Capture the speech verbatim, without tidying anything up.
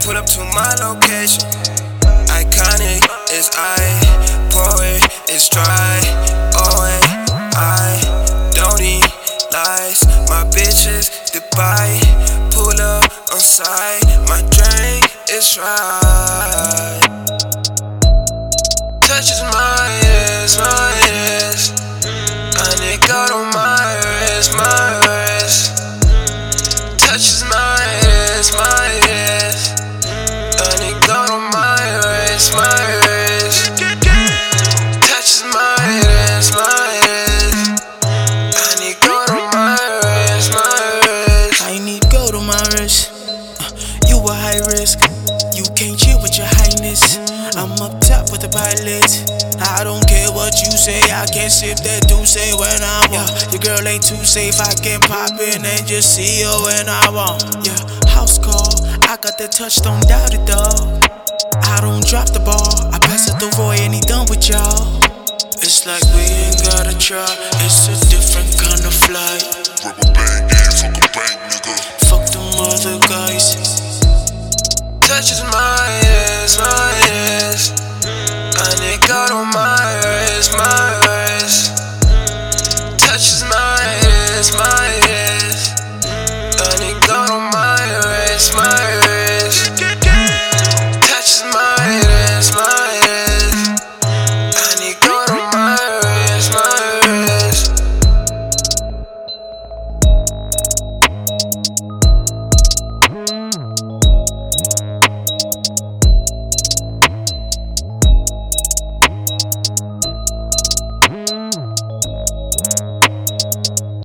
Pull up to my location. Iconic is I, poet is dry. Oh wait, I don't eat lies. My bitches Dubai. Pull up on side. My drink is right. Touches my wrist, my wrist. I need God on my wrist, my wrist. Touches my wrist, my wrist. I need God on my wrist, my wrist. Touches my wrist, my wrist. I need God on my wrist, my wrist. I need gold on my wrist. Uh, you a high risk. You can't chill with your highness. I'm up top with the pilot. I don't care what you say. I can't sip that Douce when I want. Yeah, your girl ain't too safe. I can pop in and just see her when I want. Yeah, house call. I got that touch, don't doubt it, dog. I don't drop the ball. I pass it to Roy and he done with y'all. It's like we ain't gotta try. It's a different kind of flight. Rubber band, yeah, fuck a bank, nigga. Fuck them other guys.